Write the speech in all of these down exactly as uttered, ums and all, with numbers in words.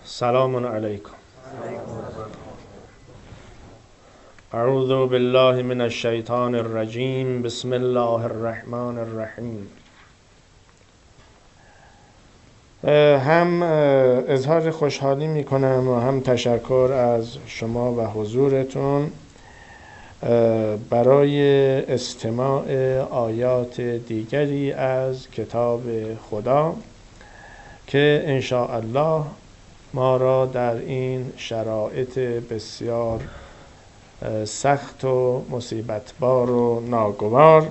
سلام علیکم. اعوذ بالله من الشیطان الرجیم. بسم الله الرحمن الرحیم. هم اظهار خوشحالی می کنم و هم تشکر از شما و حضورتون برای استماع آیات دیگری از کتاب خدا که ان شاء الله ما را در این شرایط بسیار سخت و مصیبتبار و ناگوار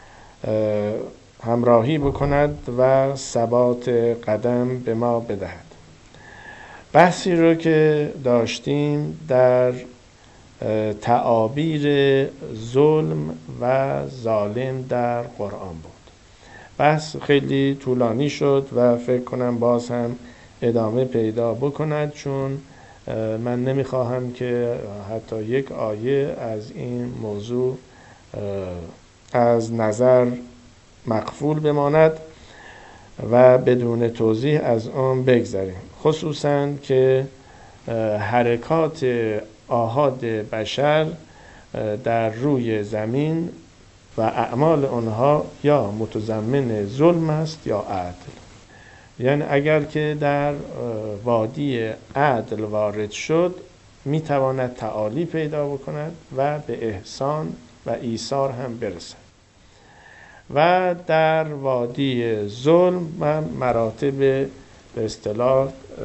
همراهی بکند و ثبات قدم به ما بدهد. بحثی رو که داشتیم در تعابیر ظلم و ظالم در قرآن بود. بحث خیلی طولانی شد و فکر کنم باز هم ادامه پیدا بکند، چون من نمیخواهم که حتی یک آیه از این موضوع از نظر مغفول بماند و بدون توضیح از آن بگذریم، خصوصا که حرکات آحاد بشر در روی زمین و اعمال آنها یا متضمن ظلم است یا عدل. یعنی اگر که در وادی عدل وارد شد میتواند تعالی پیدا بکند و به احسان و ایثار هم برسد، و در وادی ظلم و مراتب به اصطلاح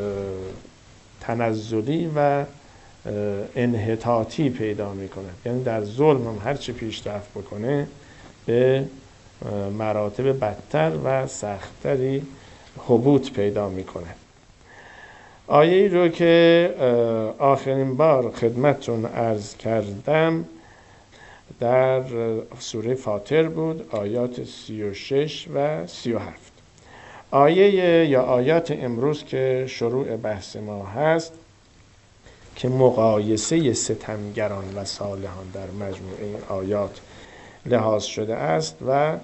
تنزلی و انحطاطی پیدا میکند. یعنی در ظلم هم هرچی پیشرفت بکنه به مراتب بدتر و سختری هبوط پیدا میکنه. آیه‌ای رو که آخرین بار خدمتتون عرض کردم در سوره فاطر بود، آیات سی و شش و سی و هفت. آیه یا آیات امروز که شروع بحث ما هست که مقایسه ستمگران و صالحان در مجموعه این آیات لحاظ شده است و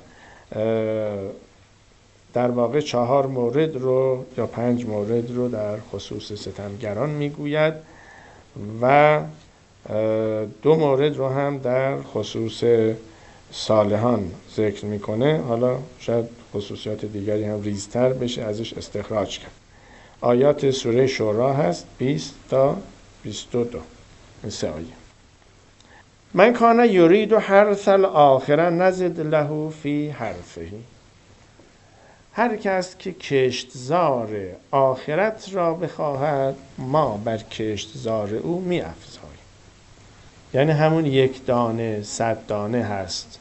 در واقع چهار مورد رو یا پنج مورد رو در خصوص ستمگران میگوید و دو مورد رو هم در خصوص صالحان ذکر میکنه. حالا شاید خصوصیات دیگری هم ریزتر بشه ازش استخراج کرد. آیات سوره شورا هست بیست تا بیست و دو، این سه آیه. من کان یرید حرث الاخره نزد له فی حرثه. هر کس که کشتزار آخرت را بخواهد ما بر کشتزار او می افزاییم. یعنی همون یک دانه صد دانه هست،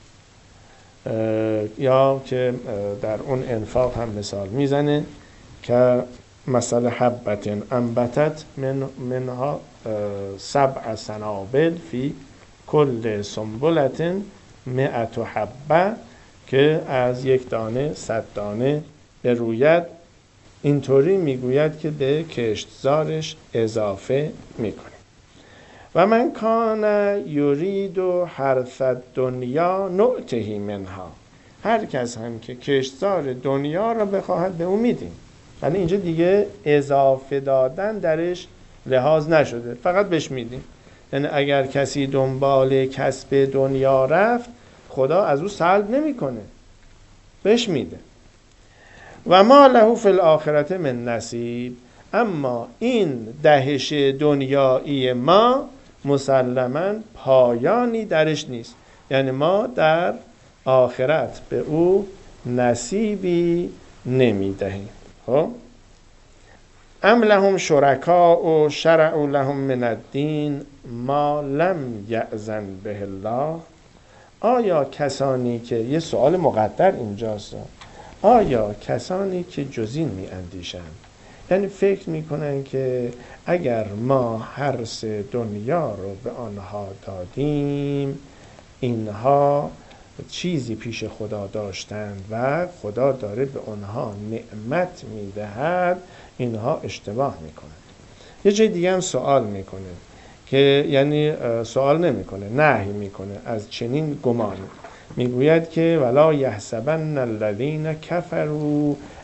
یا که در اون انفاق هم مثال میزنه که مثل حبت انبتت من منها سبع سنابل فی کل سنبلت مئت حبه، که از یک دانه صد دانه بروید. اینطوری میگوید که به کشتزارش اضافه میکنه. و من کان یرید و حرث دنیا نؤته منها. هر کس هم که کشتزار دنیا را بخواهد به اون میدیم. ولی اینجا دیگه اضافه دادن درش لحاظ نشده، فقط بهش میدیم. یعنی اگر کسی دنبال کسب دنیا رفت خدا از او سلب نمیکنه، بهش میده. و ما له فی الاخرة من نصیب. اما این دهش دنیایی ما مسلماً پایانی درش نیست. یعنی ما در آخرت به او نصیبی نمیدهیم. خب ام لهم شرکاء شرعوا لهم من الدین ما لم یأذن به الله. آیا کسانی که، یه سوال مقدر اینجاست، آیا کسانی که جز این می اندیشند، یعنی فکر می کنن که اگر ما حرث دنیا رو به آنها دادیم اینها چیزی پیش خدا داشتند و خدا داره به آنها نعمت می دهد، اینها اشتباه می کنند. یه جای دیگه هم سوال می کنه که یعنی سوال نمی کنه، نهی می کنه از چنین گمانی. میگوید که ولا یحسبن الذین کفروا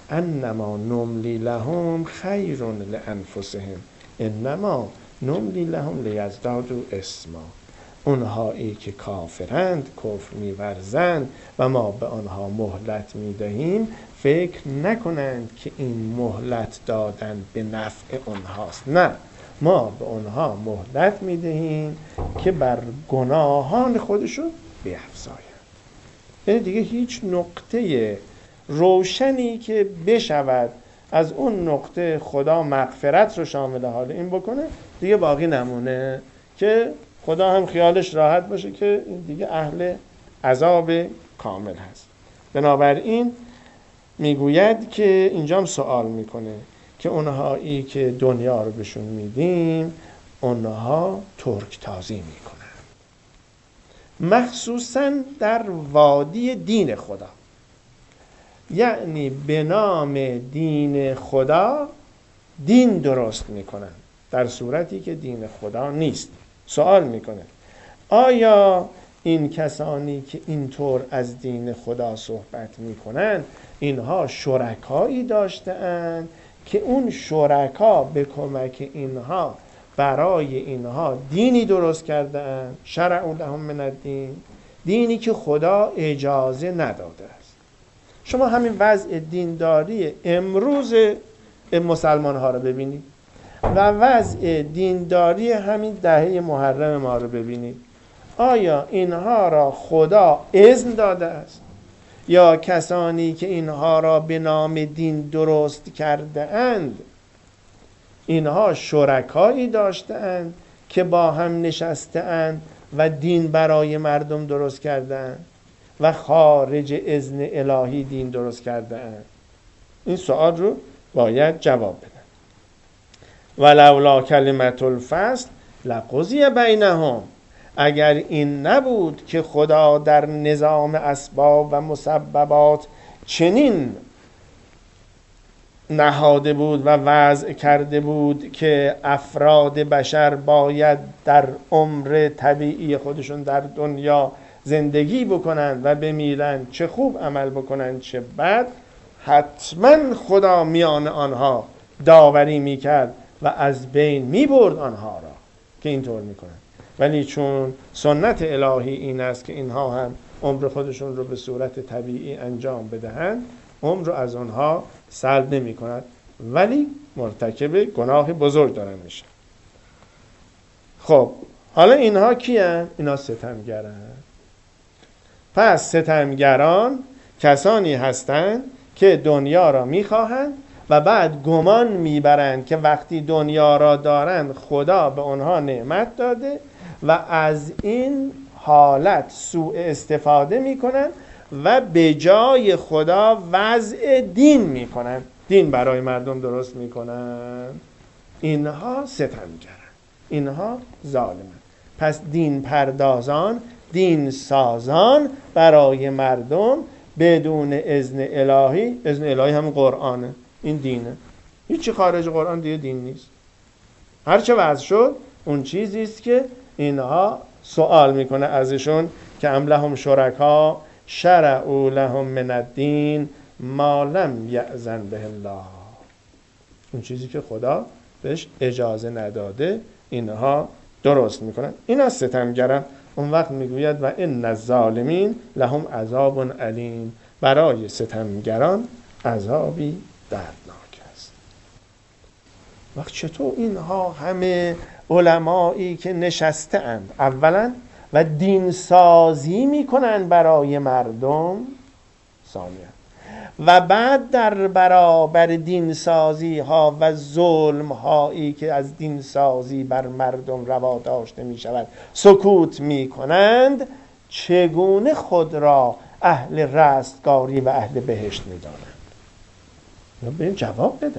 انما نملی لهم خیر لانفسهم انما نملی لهم لیزدادوا اثما. اونهایی که کافرند، کفر می‌ورزند و ما به آنها مهلت می‌دهیم، فکر نکنند که این مهلت دادن به نفع آنهاست. نه، ما به آنها مهلت می‌دهیم که بر گناهان خودشون بیفزایند. یعنی دیگه هیچ نقطه روشنی که بشود از اون نقطه خدا مغفرت رو شامل حال این بکنه دیگه باقی نمونه که خدا هم خیالش راحت باشه که این دیگه اهل عذاب کامل هست. بنابراین میگوید که اینجا هم سوال میکنه که اونهایی که دنیا رو بهشون میدیم اونها ترک تازی میکنن، مخصوصا در وادی دین خدا، یعنی به نام دین خدا دین درست میکنن در صورتی که دین خدا نیست. سوال میکنه آیا این کسانی که اینطور از دین خدا صحبت میکنن اینها شرکایی داشتند که اون شرکا به کمک اینها برای اینها دینی درست کردند؟ شرعوا لهم من الدین، دینی که خدا اجازه نداده است. شما همین وضع دینداری امروز مسلمان ها رو ببینید و وضع دینداری همین دهه محرم ما رو ببینید. آیا اینها را خدا اذن داده است یا کسانی که اینها را به نام دین درست کرده اند اینها شرکایی داشته اند که با هم نشسته اند و دین برای مردم درست کرده اند و خارج اذن الهی دین درست کرده اند؟ این سوال رو باید جواب بدن. ولولا کلمة الفصل لقضی بینهم، اگر این نبود که خدا در نظام اسباب و مسببات چنین نهاده بود و وضع کرده بود که افراد بشر باید در عمر طبیعی خودشون در دنیا زندگی بکنند و بمیرند، چه خوب عمل بکنند چه بد، حتما خدا میان آنها داوری میکرد و از بین میبرد آنها را که اینطور میکنند. ولی چون سنت الهی این است که اینها هم عمر خودشون رو به صورت طبیعی انجام بدهند، عمر رو از آنها سلب نمی کند، ولی مرتکب گناه بزرگ دارن میشن. خب حالا اینها کیان؟ اینا ستمگرن. پس ستمگران کسانی هستند که دنیا را میخواهند و بعد گمان میبرند که وقتی دنیا را دارند خدا به آنها نعمت داده و از این حالت سوء استفاده میکنند و به جای خدا وضع دین میکنند، دین برای مردم درست میکنند. اینها ستمگرند، اینها ظالمند. پس دین پردازان، دین سازان برای مردم بدون اذن الهی، اذن الهی هم قرآنه، این دینه، هیچی خارج قرآن دیگه دین نیست. هرچه وضع شد اون چیزی است که اینها سوال میکنه ازشون که ام لهم شرکا شرعوا لهم من الدین ما لم یأذن به الله، اون چیزی که خدا بهش اجازه نداده اینها درست میکنن. اینا ستمگرن. اون وقت میگوید و ان الظالمین لهم عذاب علیم، برای ستمگران عذابی دردناک است. وقت چطور اینها همه علمایی که نشسته اند اولا و دین سازی میکنن برای مردم ثانیا و بعد در برابر دین سازی ها و ظلم هایی که از دین سازی بر مردم روا داشته می شود سکوت می کنند، چگونه خود را اهل رستگاری و اهل بهشت می دانند؟ به این جواب بدن.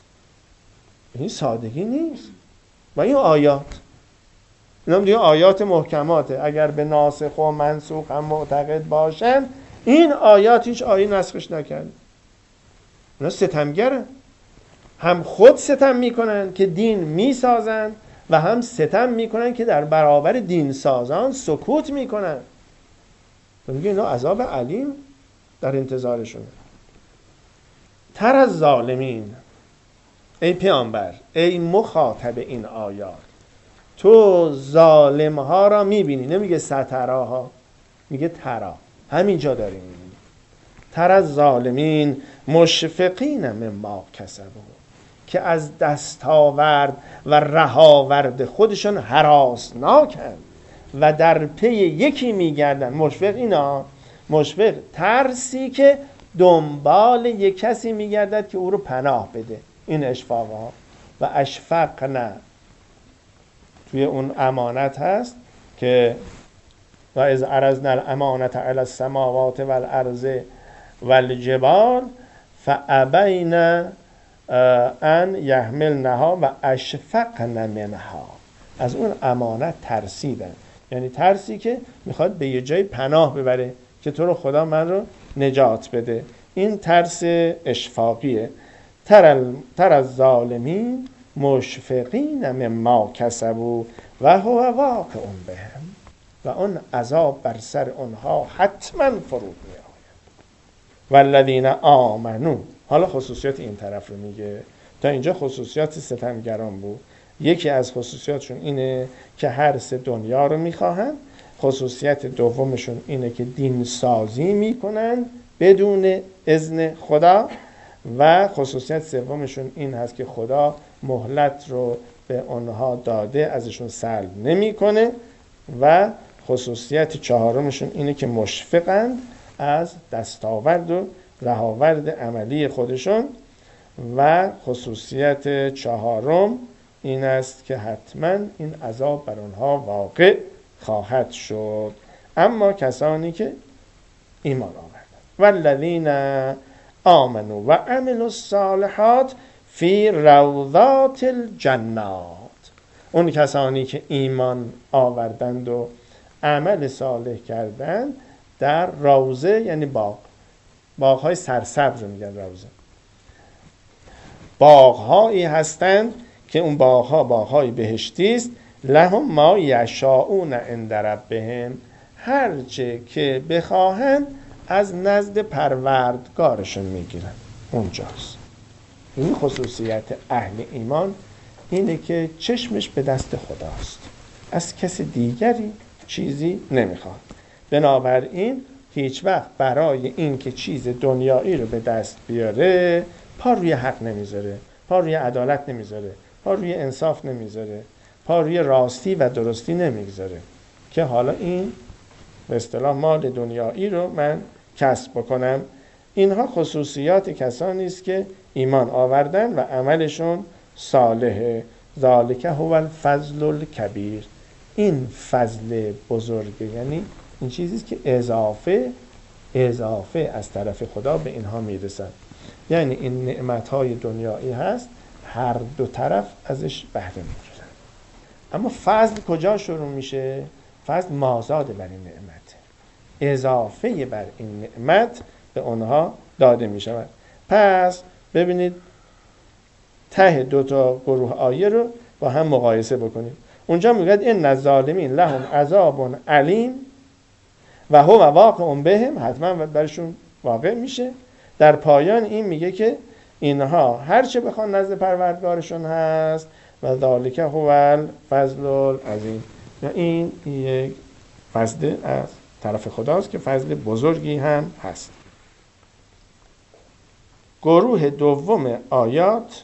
این سادگی نیست. و این آیات اینا دیگه آیات محکماته، اگر به ناسخ و منسوخ هم معتقد باشن این آیات هیچ آیه نسخش نکرد. اونا ستمگرن، هم خود ستم میکنن که دین میسازن و هم ستم میکنن که در برابر دین سازان سکوت میکنن. میگه اینا عذاب علیم در انتظارشونه. تر از ظالمین، ای پیامبر، ای مخاطب این آیات، تو ظالم ها را میبینی. نمیگه ستراها، میگه ترا، همینجا داری میبینی. تر از ظالمین مشفقین مما کسبوا، که از دستاورد و رهاورد خودشون هراسناکن و در پی یکی میگردن. مشفق اینا، مشفق ترسی که دنبال یک کسی میگردد که او رو پناه بده، این اشفاق ها. و اشفقنا توی اون امانت هست که و از عرضنا الامانت علی السماوات والارض والجبال فابین ان یحملنها و اشفقن منها. از اون امانت ترسیدن، یعنی ترسی که میخواد به یه جای پناه ببره که تو رو خدا من رو نجات بده. این ترس اشفاقیه. تر, تر از ظالمین مشفقین مما کسبوا و هو واقع بهم، و اون عذاب بر سر اونها حتما فرود می آید. والذین آمنو، حالا خصوصیات این طرف رو میگه. تا اینجا خصوصیات ستمگران بود. یکی از خصوصیاتشون اینه که هر سه دنیا رو میخواهن. خصوصیت دومشون اینه که دین سازی میکنن بدون اذن خدا. و خصوصیت سومشون این هست که خدا مهلت رو به اونها داده، ازشون سلب نمیکنه. و خصوصیت چهارمشون اینه که مشفقند از دستاورد و رهاورد عملی خودشون. و خصوصیت چهارم این است که حتما این عذاب بر اونها واقع خواهد شد. اما کسانی که ایمان آوردند، والذین آمنوا و عملوا الصالحات فی روضات الجنات، اون کسانی که ایمان آوردند و عمل صالح کردند در روضه، یعنی باغ، باغ‌های سرسبز رو میگن روضه. باغ‌هایی هستند که اون باغ‌ها باغ‌های بهشتی است. لهم ما یشاءون عند ربهم، هر چه که بخواهند از نزد پروردگارشون میگیرن، اونجاست. این خصوصیت اهل ایمان اینه که چشمش به دست خداست، از کسی دیگری چیزی نمیخواد. بنابراین هیچ وقت برای این که چیز دنیایی رو به دست بیاره پا روی حق نمیذاره، پا روی عدالت نمیذاره، پا روی انصاف نمیذاره، پا روی راستی و درستی نمیگذاره که حالا این به اصطلاح مال دنیایی رو من کسب بکنم. اینها خصوصیات کسانی است که ایمان آوردن و عملشون صالحه. ذالک هو الفضل الکبیر، این فضل بزرگه، یعنی این چیزی است که اضافه اضافه از طرف خدا به اینها میرسن. یعنی این نعمتهای دنیایی هست، هر دو طرف ازش بهره میگیرن. اما فضل کجا شروع میشه؟ فضل مازاد بر این نعمت، اضافه بر این نعمت به اونها داده می شود. پس ببینید ته دو تا گروه آیه رو با هم مقایسه بکنید. اونجا میگه این الظالمین لهم عذاب علیم و هو واقع بهم، حتما برشون واقع میشه. در پایان این میگه که اینها هر چه بخوان نزد پروردگارشون هست و ذالک هو الفضل العظیم. این یک فضل از طرف خداست که فضل بزرگی هم هست. گروه دوم آیات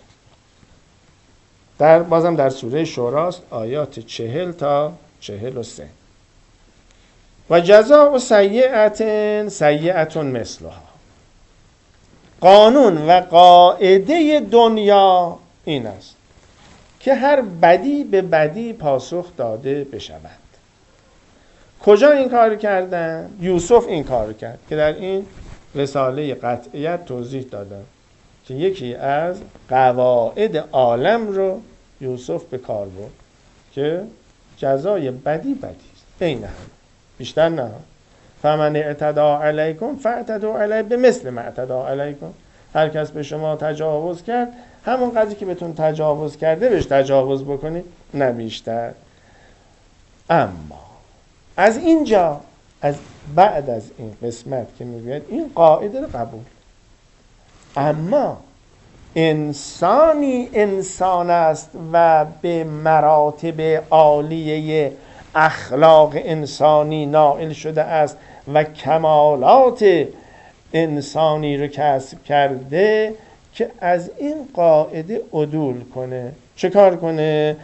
در بازم در سوره شوراست، آیات چهل تا چهل و سه. و جزاء سیئة سیئة مثلها، قانون و قاعده دنیا این است که هر بدی به بدی پاسخ داده بشود. کجا این کار کردن؟ یوسف این کار کرد که در این رساله قطعیت توضیح دادم که یکی از قواعد عالم رو یوسف به کار برد که جزای بدی بدی است، بین هم، بیشتر نه. فمن اعتدی علیکم فاعتدوا علیه بمثل ما اعتدی علیکم، هر کس به شما تجاوز کرد همون قضیه که بهتون تجاوز کرده بهش تجاوز بکنید، نه بیشتر. اما از اینجا، از بعد از این قسمت که میگوید این قاعده رو قبول، اما انسانی انسان است و به مراتب عالیه اخلاق انسانی نائل شده است و کمالات انسانی رو کسب کرده که از این قاعده عدول کنه. چه کار کنه؟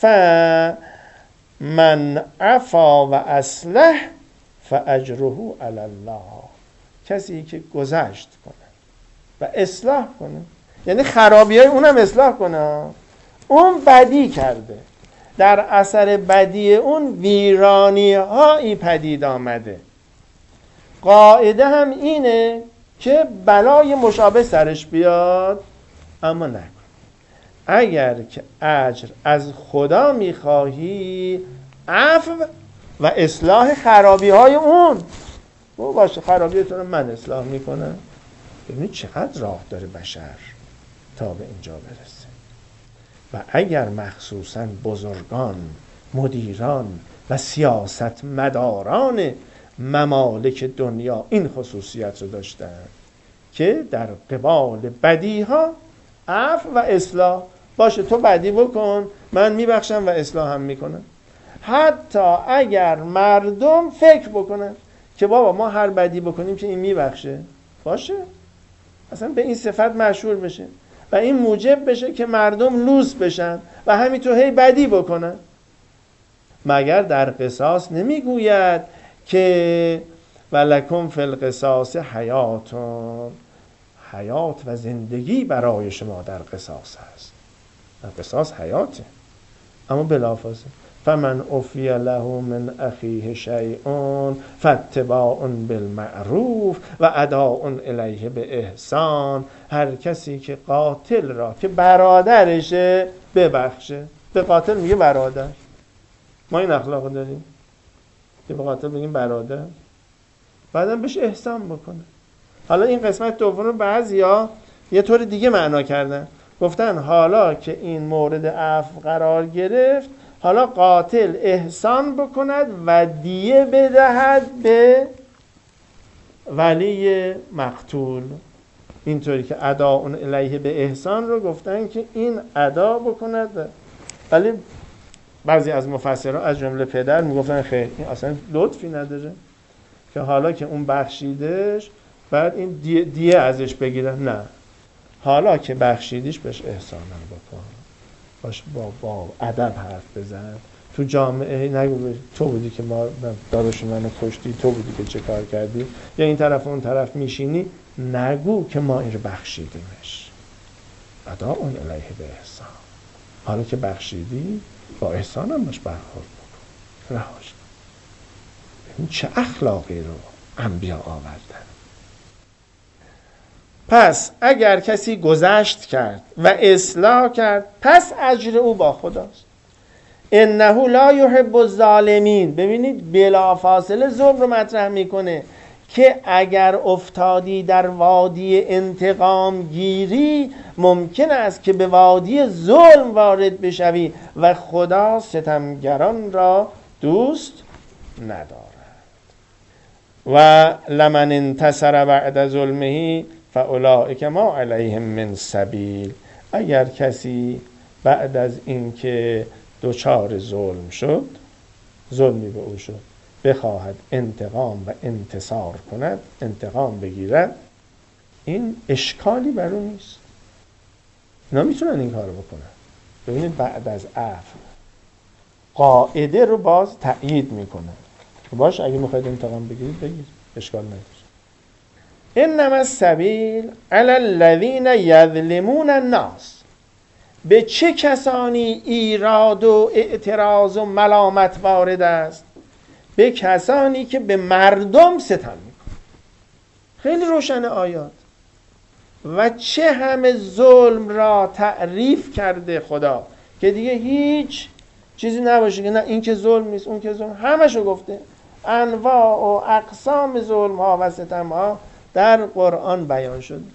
فمن عفا و اصلح فاجره علی الله. کسی که گذشت کنه و اصلاح کنه، یعنی خرابی های اونم اصلاح کنه. اون بدی کرده، در اثر بدی اون ویرانی هایی پدید آمده. قاعده هم اینه که بلای مشابه سرش بیاد اما نکن. اگر که اجر از خدا میخواهی، عفو و اصلاح خرابی های اون. او باشه خرابی تو رو من اصلاح میکنم. ببینید چقدر راه داره بشر تا به اینجا برسه. و اگر مخصوصاً بزرگان، مدیران و سیاست مداران ممالک دنیا این خصوصیت رو داشتن که در قبال بدی ها عفو و اصلاح، باشه تو بدی بکن من میبخشم و اصلاح هم میکنم. حتی اگر مردم فکر بکنن که بابا ما هر بدی بکنیم که این میبخشه، باشه اصلا به این صفت مشهور بشه و این موجب بشه که مردم لوس بشن و همینطور هی بدی بکنن. مگر در قصاص نمیگوید که ولکم فی القصاص حیاتون، حیات و زندگی برای شما در قصاص هست. در قصاص حیاته. اما بلافاصله فمن عفی له من اخیه شیء فاتباع بالمعروف و اداء الیه باحسان. هر کسی که قاتل را که برادرشه ببخشه. به قاتل میگه برادر. ما این اخلاق داریم که به قاتل بگیم برادر، بعدم بهش احسان بکنه. حالا این قسمت دوم رو بعضیا یه طور دیگه معنا کردن، گفتن حالا که این مورد عفو قرار گرفت، حالا قاتل احسان بکند و دیه بدهد به ولی مقتول. اینطوری که ادا اون الیه به احسان رو گفتن که این ادا بکند. ولی بعضی از مفسرها از جمله پدر میگفتن خیر این اصلا لطفی نداره که حالا که اون بخشیدش بعد این دیه, دیه ازش بگیرن. نه، حالا که بخشیدیش بهش احسان هم بکن، باش با با ادب حرف بزن. تو جامعه نگو تو بودی که ما داداش منو کشتی، تو بودی که چه کار کردی، یا این طرف اون طرف میشینی، نگو که ما این رو بخشیدیمش. ادا اون الیه به احسان. حالا که بخشیدی با احسان هم باش برخورد بکن، رهاش. این چه اخلاقی رو انبیا آوردن. پس اگر کسی گذشت کرد و اصلاح کرد، پس اجر او با خداست. انه لا یحب الظالمین. ببینید بلافاصله ظلم رو مطرح میکنه که اگر افتادی در وادی انتقام گیری، ممکن است که به وادی ظلم وارد بشوی و خدا ستمگران را دوست ندارد. و لمن انتصر بعد ظلمه فاولئک ما علیهم من سبیل. اگر کسی بعد از اینکه دچار ظلم شد، ظلمی به او شد، بخواهد انتقام و انتصار کند، انتقام بگیرد، این اشکالی بر او نیست. اینا میتونن این کارو بکنن. ببینید بعد از عفو قاعده رو باز تأیید میکنه. باش اگه میخواید انتقام بگیرید بگیرید، اشکال نداره. انما السبیل علی الذین یظلمون الناس. به چه کسانی ایراد و اعتراض و ملامت وارد است؟ به کسانی که به مردم ستم میکنن. خیلی روشن آیات. و چه همه ظلم را تعریف کرده خدا که دیگه هیچ چیزی نباشه که نه این که ظلم نیست اون که ظلم، همشو گفته. انواع و اقسام ظلم ها و ستم ها در قرآن بیان شد.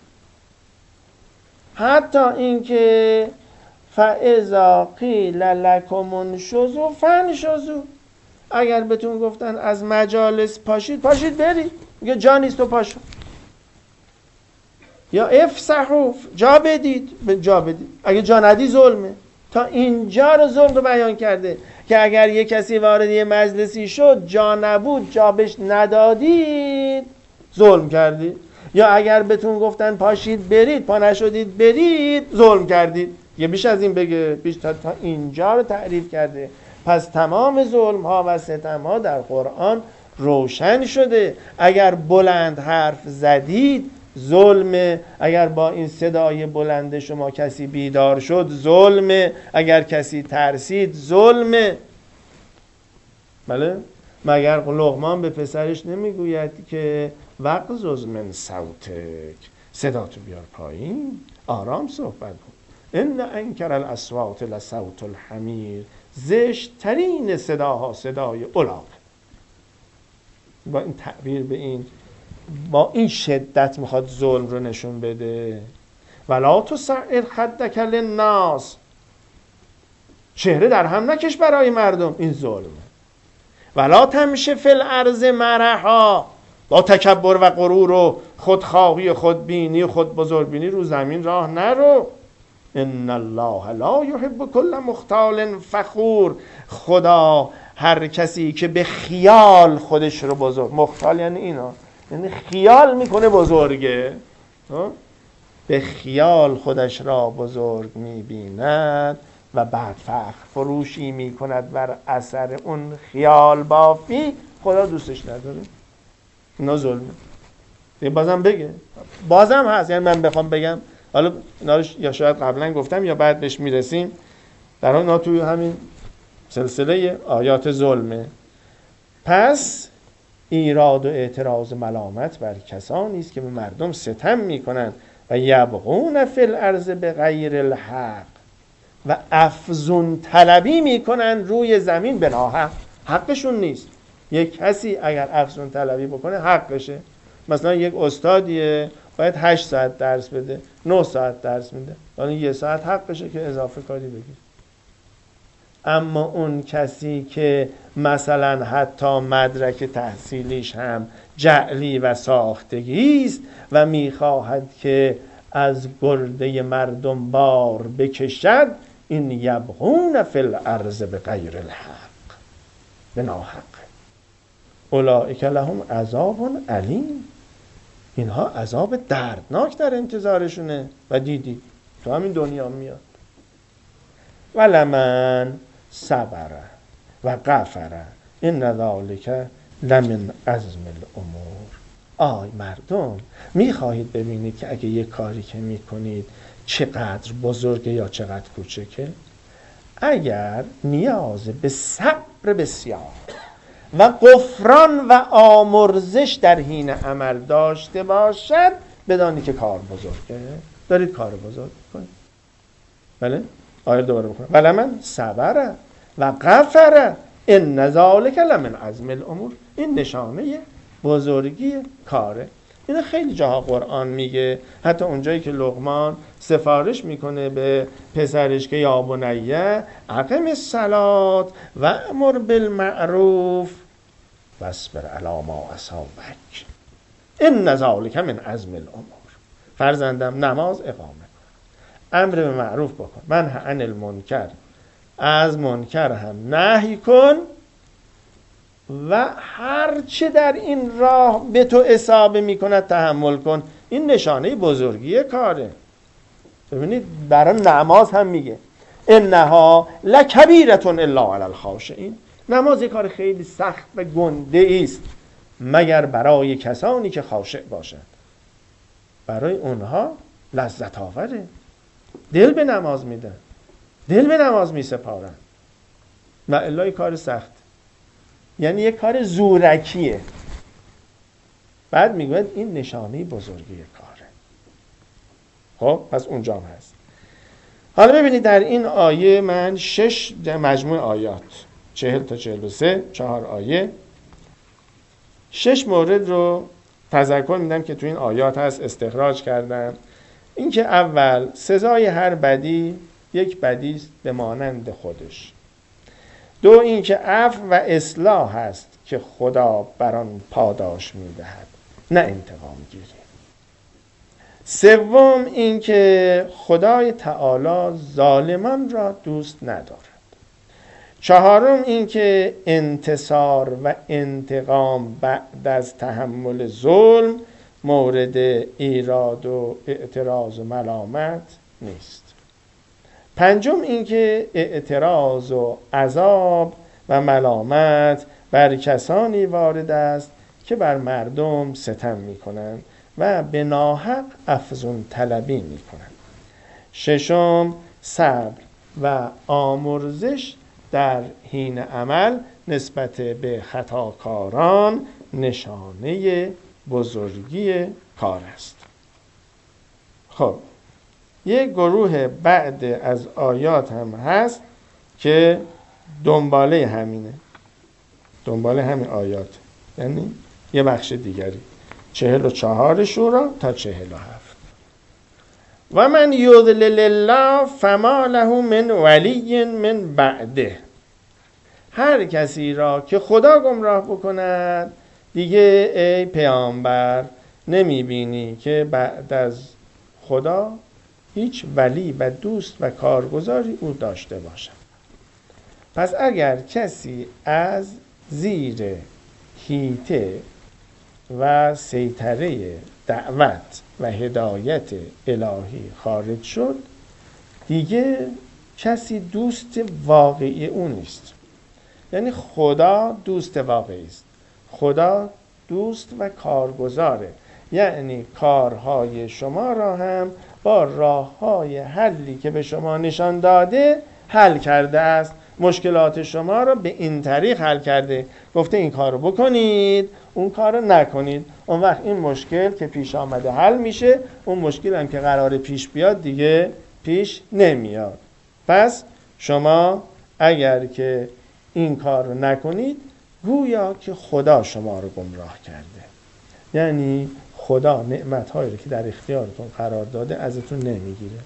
حتی این که فاذا قیل لکم انشزوا فانشزوا، اگر بهتون گفتن از مجالس پاشید، پاشید برید. میگه جا نیست تو پاشو. یا افسحوا، جا بدید، به جا بدید. اگه جا ندی ظلمه. تا اینجا رو ظلم رو بیان کرده که اگر یه کسی وارد یه مجلسی شد جا نبود، جا بهش ندادید، ظلم کردید. یا اگر بهتون گفتن پاشید برید، پا نشدید برید، ظلم کردید. یه بیش از این بگه، بیش تا, تا اینجا رو تعریف کرده. پس تمام ظلم ها و ستم ها در قرآن روشن شده. اگر بلند حرف زدید ظلمه، اگر با این صدای بلند شما کسی بیدار شد ظلمه، اگر کسی ترسید ظلمه. بله؟ مگر لقمان به پسرش نمیگوید که وقت من صوتک، صدا تو بیار پایین، آرام صحبت کن. ان انکر الاصوات لصوت الحمیر، زشت ترین صداها صدای الاغ. با این تعبیر، به این با این شدت میخواد ظلم رو نشون بده. ولا تسعر خدک للناس، چهره در هم نکش برای مردم، این ظلمه. ولا تمشی فی الارض مرحا، با تکبر و غرور و خودخواهی و خودبینی و خود بزرگبینی رو زمین راه نرو. ان الله لا یحب کل مختال فخور، خدا هر کسی که به خیال خودش رو بزرگ، مختال یعنی اینا، یعنی خیال میکنه بزرگه، به خیال خودش را بزرگ میبیند و بعد فخر فروشی میکند بر اثر اون خیال بافی، خدا دوستش نداره. اینا ظلمه. بازم بگه، بازم هست. یعنی من بخوام بگم، حالا اینا یا شاید قبلا گفتم یا بعد بهش میرسیم، در اون توی همین سلسله آیات ظلمه. پس ایراد و اعتراض ملامت بر کسانی است که به مردم ستم میکنند و یبغون فی الارض بغیر الحق، و افزون طلبی میکنند روی زمین به ناحق. حقشون نیست. یک کسی اگر افزون طلبی بکنه حقشه. مثلا یک استادیه باید هشت ساعت درس بده، نه ساعت درس میده، یعنی یه ساعت حقشه که اضافه کاری بگیر. اما اون کسی که مثلا حتی مدرک تحصیلیش هم جعلی و ساختگی است و میخواهد که از گرده مردم بار بکشد، این یبغون فی الارض بغیر الحق، به ناحق. اولئک لهم عذاب علیم، اینها عذاب دردناک در انتظارشونه و دیدی تو همین دنیا میاد. ولمن صبر و غفر ان ذلک لمن عزم الامور. آی مردم، میخواهید ببینید که اگه یه کاری که میکنید چقدر بزرگه یا چقدر کوچکه؟ اگر نیاز به صبر بسیار و غفران و آمرزش در حین عمل داشته باشد، بدانی که کار بزرگه. دارید کار بزرگ کنید. بله؟ آیه دوباره بکنم. ولمن صبر و غفر ان ذلک لمن عزم الامور. این نشانه بزرگی کاره. این خیلی جاها قرآن میگه، حتی اونجایی که لقمان سفارش میکنه به پسرش که یا بنیه اقم الصلاة و امر بالمعروف واصبر علی ما اصابک ان ذلک من عزم الامور. فرزندم نماز اقامه کن، امر به معروف بکن، منه عن المنکر، از منکر هم نهی کن، و هر چه در این راه به تو اصابه میکند تحمل کن. این نشانه بزرگی کاره. ببینید برای نماز هم میگه انها لکبیرة الا علی الخاشعین. نماز یک کار خیلی سخت و گنده است مگر برای کسانی که خاشع باشند. برای اونها لذت آوره، دل به نماز میدن، دل به نماز میسپارن، و الا کار سخت، یعنی یک کار زورکیه. بعد میگوید این نشانه بزرگی کاره. خب پس اونجا هم هست. حالا ببینید در این آیه من شش مجموع آیات، چهل تا چهل و سه، چهار آیه، شش مورد رو تذکر میدم که تو این آیات هست، استخراج کردم. این که اول سزای هر بدی یک بدی است به مانند خودش. دو این که عفو و اصلاح هست که خدا بر آن پاداش میدهد، نه انتقام گیری. سوم اینکه خدای تعالی ظالمان را دوست ندارد. چهارم اینکه انتصار و انتقام بعد از تحمل ظلم مورد ایراد و اعتراض و ملامت نیست. پنجم اینکه اعتراض و عذاب و ملامت بر کسانی وارد است که بر مردم ستم میکنند و به ناحق افزون طلبی میکنند. ششم صبر و آمرزش در حین عمل نسبت به خطاکاران نشانه بزرگی کار است. خب یک گروه بعد از آیات هم هست که دنباله همینه، دنباله همین آیات، یعنی یه بخش دیگری، چهل و چهار شورا تا چهل و هفت. و من یضلل الله فما له من ولی من بعده. هر کسی را که خدا گمراه بکند دیگه ای پیامبر نمیبینی که بعد از خدا هیچ ولی و دوست و کارگزاری او داشته باشد. پس اگر کسی از زیر حیطه و سیطره دعوت و هدایت الهی خارج شد دیگه کسی دوست واقعی او نیست. یعنی خدا دوست واقعی است، خدا دوست و کارگزاره، یعنی کارهای شما را هم با راههای حلی که به شما نشان داده حل کرده است. مشکلات شما را به این طریق حل کرده، گفته این کار رو بکنید، اون کار رو نکنید. اون وقت این مشکل که پیش آمده حل میشه، اون مشکل هم که قرار پیش بیاد دیگه پیش نمیاد. پس شما اگر که این کار رو نکنید گویا که خدا شما رو گمراه کرده، یعنی خدا نعمت‌هایی رو که در اختیارتون قرار داده ازتون نمیگیره،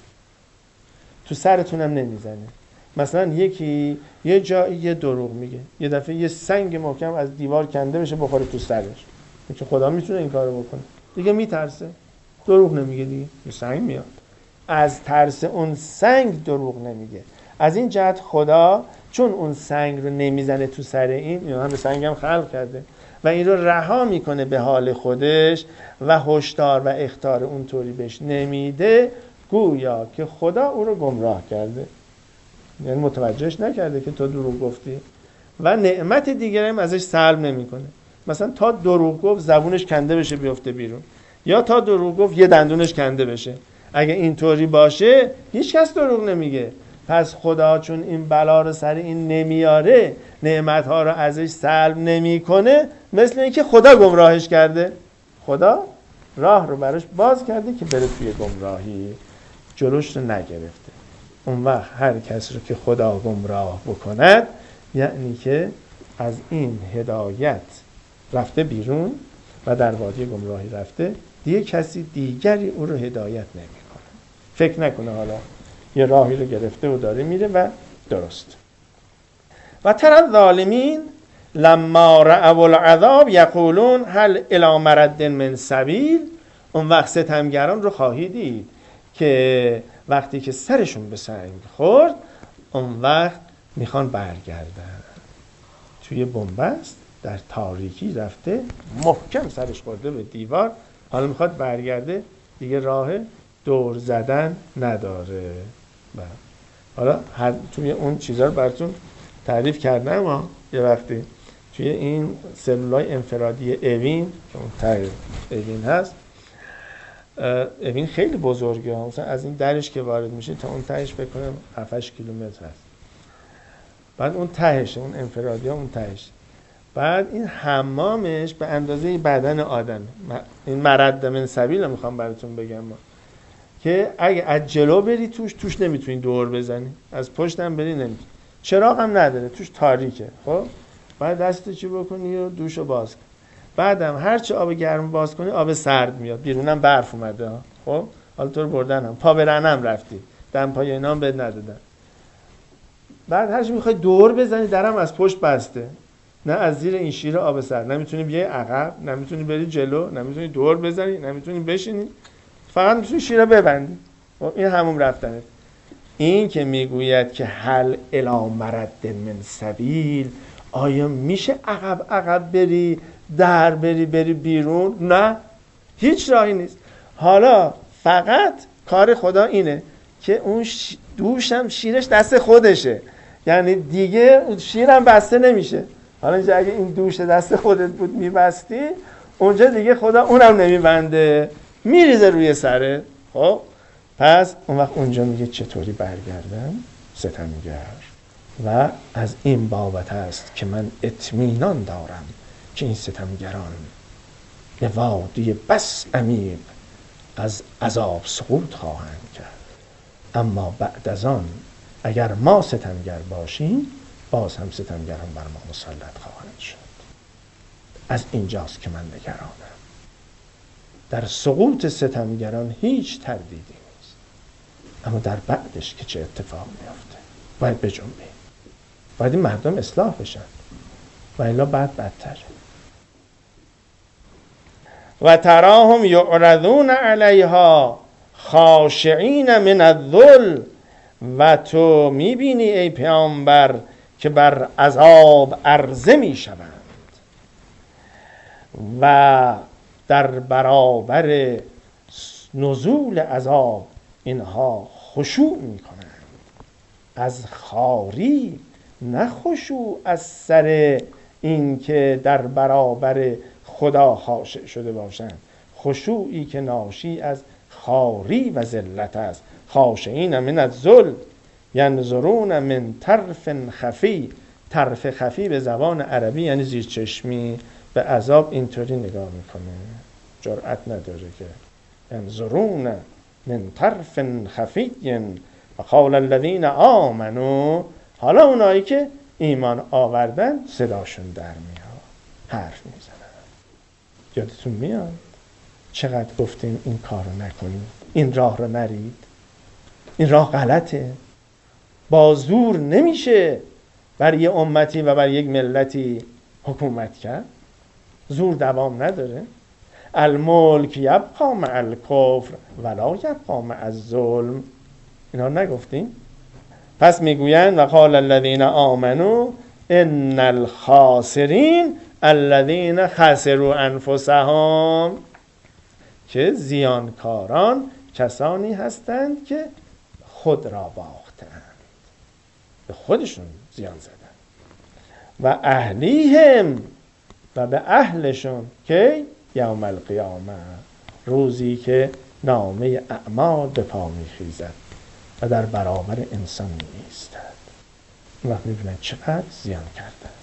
تو سرتون هم نمیزنه. مثلا یکی یه جایی یه دروغ میگه، یه دفعه یه سنگ محکم از دیوار کنده بشه بخوره تو سرش، چون خدا میتونه این کارو بکنه، دیگه میترسه دروغ نمیگه، دیگه یه سنگ میاد، از ترس اون سنگ دروغ نمیگه. از این جهت خدا چون اون سنگ رو نمیزنه تو سر این، این هم به سنگ هم خلق کرده و این رو رها میکنه به حال خودش و هشدار و اخطار اونطوری بهش نمیده، گویا که خدا او رو گمراه کرده، یعنی متوجهش نکرده که تو دروغ گفتی و نعمت دیگر هم ازش سلب نمیکنه. مثلا تا دروغ گفت زبونش کنده بشه بیفته بیرون، یا تا دروغ گفت یه دندونش کنده بشه. اگه اینطوری باشه هیچ کس دروغ نمیگه. پس خدا چون این بلا رو سر این نمیاره، نعمتها رو ازش سلب نمیکنه، مثل اینکه خدا گمراهش کرده، خدا راه رو براش باز کرده که بره توی گمراهی، جلوش رو نگرفته. اون وقت هر کس رو که خدا گمراه بکند یعنی که از این هدایت رفته بیرون و در وادی گمراهی رفته، دیگه کسی دیگری او رو هدایت نمیکنه. فکر نکنه حالا یه راهی رو گرفته و داره میره و درست. و تر ظالمین لما رأوا العذاب یقولون هل الی مرد من سبیل. اون وقت ستمگران رو خواهی دید که وقتی که سرشون به سنگ خورد اون وقت میخوان برگردن، توی بنبست در تاریکی رفته محکم سرش خورده به دیوار، حالا میخواد برگرده، دیگه راه دور زدن نداره. بله. حالا هر توی اون چیزا رو براتون تعریف کردم، اما یه وقتی توی این سلولای انفرادی اوین که اون ته اوین هست، اوین خیلی بزرگه، مثلا از این درش که وارد میشه تا اون تهش فکر کنم هفت هشت کیلومتر هست. بعد اون تهشه، اون انفرادی ها اون تهش، بعد این حمامش به اندازه بدن آدم. این مرد من سبیل رو میخوام براتون بگم ما. که اگه از جلو بری توش توش نمیتونی دور بزنی، از پشت هم بری نمیتونی، چراغ هم نداره، توش تاریکه. خب بعد دستو چی بکنی و دوشو باز کن، بعدم هر چه آب گرم باز کنی آب سرد میاد، بیرونم برف اومده. خب حالا تو رو بردن هم پا برنم رفتی، دم پای اینا هم بد ندادن. بعد هر چی میخوای دور بزنی درم از پشت بسته، نه از زیر این شیر آب سرد نمیتونی بیای عقب، نمیتونی بری جلو، نمیتونی دور بزنی، نمیتونی بشینی. فقط میتونی شیر رو ببندی، این همون رفتنه. این که میگوید که هل الی مرد من سبیل، آیا میشه عقب عقب بری، در بری بری بیرون؟ نه، هیچ راهی نیست. حالا فقط کار خدا اینه که اون دوشم شیرش دست خودشه، یعنی دیگه شیرم بسته نمیشه. حالا اینجا اگه این دوش دست خودت بود میبستی، اونجا دیگه خدا اونم نمیبنده، میریزه روی سره. خب پس اون وقت اونجا میگه چطوری برگردم ستمگر، و از این بابت است که من اطمینان دارم که این ستمگران به وادی بس عمیق از عذاب سقوط خواهند کرد، اما بعد از آن اگر ما ستمگر باشیم باز هم ستمگران بر ما مسلط خواهند شد. از اینجاست که من نگرانم. در سقوط ستمگران هیچ تردیدی نیست، اما در بعدش که چه اتفاق میفته باید بجنبیم، باید این مردم اصلاح بشن و الا بعد بدتر. و تراهم یعرضون علیها خاشعین من الذل، و تو میبینی ای پیامبر که بر عذاب عرضه میشوند و در برابر نزول عذاب اینها خشوع میکنند. از خاری، نه خشوع از سر این که در برابر خدا خاشع شده باشند، خشوعی که ناشی از خاری و ذلت است. خاشعین من الذل ینظرون من طرف خفی. طرف خفی به زبان عربی یعنی زیر چشمی، به عذاب اینطوری نگاه میکنه، جرأت نداره که ینظرون من طرف خفی. و قال الذین آمنوا، حالا اونایی که ایمان آوردن صداشون در میاد، حرف میزنن. یادتون میاد چقدر گفتیم این کار رو نکنید، این راه رو نرید، این راه غلطه. با زور نمیشه بر یه امتی و بر یک ملتی حکومت کرد، زور دوام نداره. الملک یبقا مع الکفر ولا یبقا مع الظلم، اینا نگفتیم؟ پس میگویند و قال الذین آمنوا ان الخاسرین الذین خسروا انفسهم، که زیانکاران کسانی هستند که خود را باختند، به خودشون زیان زدن. و اهلیهم، و به اهلشون، که یوم القیامه، روزی که نامه اعمال به پا میخیزد و در برابر انسان میایستد، اون وقت میبینن چقدر زیان کردن.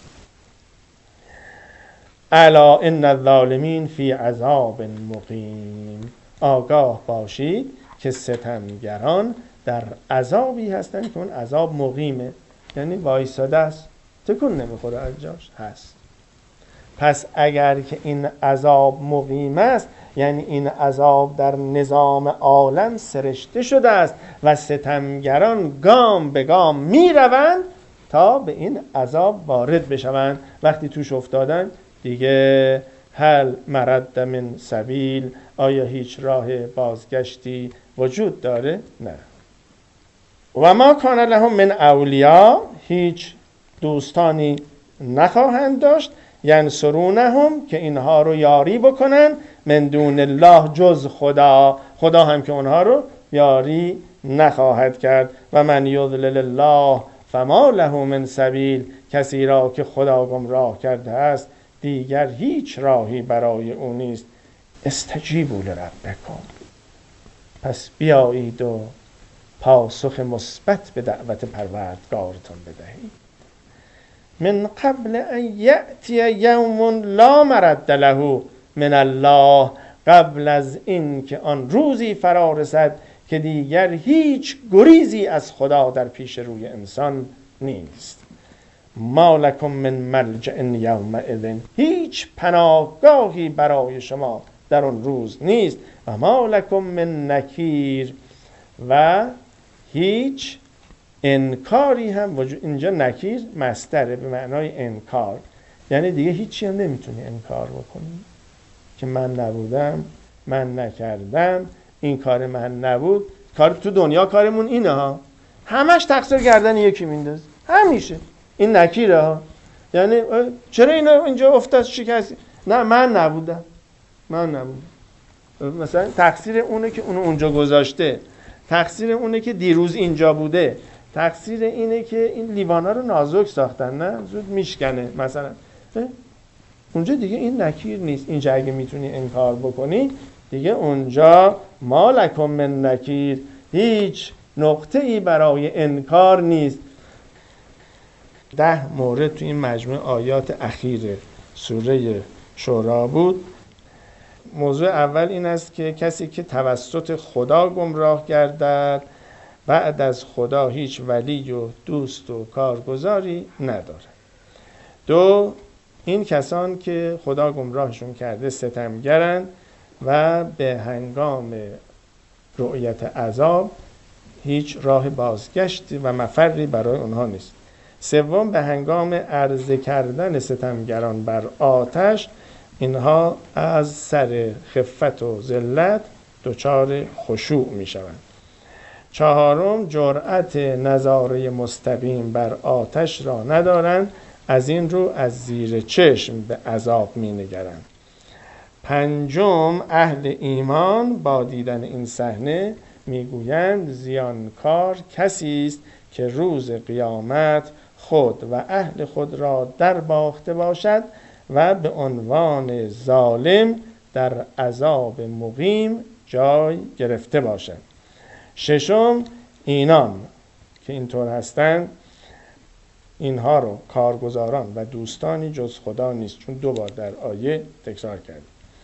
الا ان الظالمین فی عذاب مقیم، آگاه باشید که ستمگران در عذابی هستند که اون عذاب مقیمه، یعنی وایساده است، تکون نمیخوره از جاش هست. پس اگر که این عذاب مقیم است، یعنی این عذاب در نظام عالم سرشته شده است و ستمگران گام به گام میروند تا به این عذاب وارد بشوند. وقتی توش افتادن دیگه هل مرد من سبیل، آیا هیچ راه بازگشتی وجود داره؟ نه. و ما کان لهم من اولیا، هیچ دوستانی نخواهند داشت، ینصرونهم، که اینها رو یاری بکنن، من دون الله، جز خدا، خدا هم که اونها رو یاری نخواهد کرد. و من یضلل الله فما له من سبیل، کسی را که خدا گمراه کرده است دیگر هیچ راهی برای او نیست. استجیبوا لربکم، پس بیایید و پاسخ مثبت به دعوت پروردگارتون بدهید. من قبل ان یأتی یوم لا مرد له من الله، قبل از این که آن روزی فرا رسد که دیگر هیچ گریزی از خدا در پیش روی انسان نیست. ما لکم من ملجأ یومئذ، هیچ پناهگاهی برای شما در اون روز نیست. و ما لکم من نکیر، و هیچ انکاری هم وجود. اینجا نکیر مصدره به معنای انکار، یعنی دیگه هیچی هم نمیتونی انکار بکنی که من نبودم، من نکردم، این کار من نبود. کار تو دنیا کارمون اینه ها، همش تقصیر گردن یکی مینداز، همیشه این نکیره ها. یعنی چرا اینا اینجا افتاد شکست؟ نه من نبودم، من نبودم. مثلا تقصیر اونه که اونو اونجا گذاشته، تقصیر اونه که دیروز اینجا بوده، تقصیر اینه که این لیوانا رو نازک ساختن، نه زود میشکنه مثلا. اونجا دیگه این نکیر نیست. اینجا اگه میتونی انکار بکنی دیگه اونجا ما لکم من نکیر، هیچ نقطه ای برای انکار نیست. ده مورد تو این مجموعه آیات اخیر سوره شورا بود. موضوع اول این است که کسی که توسط خدا گمراه گردد بعد از خدا هیچ ولی و دوست و کارگزاری نداره. دو، این کسان که خدا گمراهشون کرده ستمگرن و به هنگام رؤیت عذاب هیچ راه بازگشت و مفری برای اونها نیست. سوم، به هنگام عرضه کردن ستمگران بر آتش اینها از سر خفت و ذلت دچار خشوع می شوند. چهارم، جرأت نظاره مستقیم بر آتش را ندارند، از این رو از زیر چشم به عذاب می نگرند. پنجم، اهل ایمان با دیدن این صحنه میگویند زیانکار کسی است که روز قیامت خود و اهل خود را در باخته باشد و به عنوان ظالم در عذاب مقیم جای گرفته باشد. ششم، اینان که اینطور هستند اینها رو کارگزاران و دوستانی جز خدا نیست، چون دو بار در آیه تکرار کرد.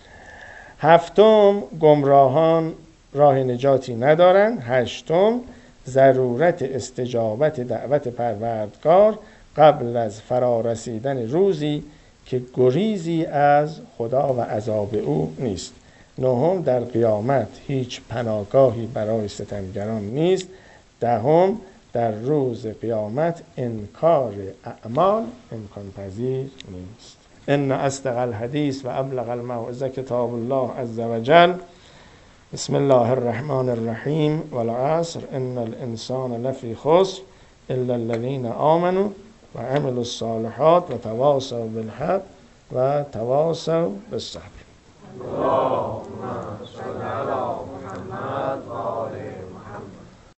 هفتم، گمراهان راه نجاتی ندارند. هشتم، ضرورت استجابت دعوت پروردگار قبل از فرارسیدن روزی که گریزی از خدا و عذاب او نیست. نهم، در قیامت هیچ پناهگاهی برای ستمگران نیست. دهم، در روز قیامت انکار اعمال امکان پذیر نیست. ان اصدق الحدیث و ابلغ الموعظه کتاب الله عز وجل. بسم الله الرحمن الرحیم والعصر ان الانسان لفی خسر الا الذین آمنوا و عملوا الصالحات و تواصوا بالحق و تواصوا بالصبر. اللهم صل علی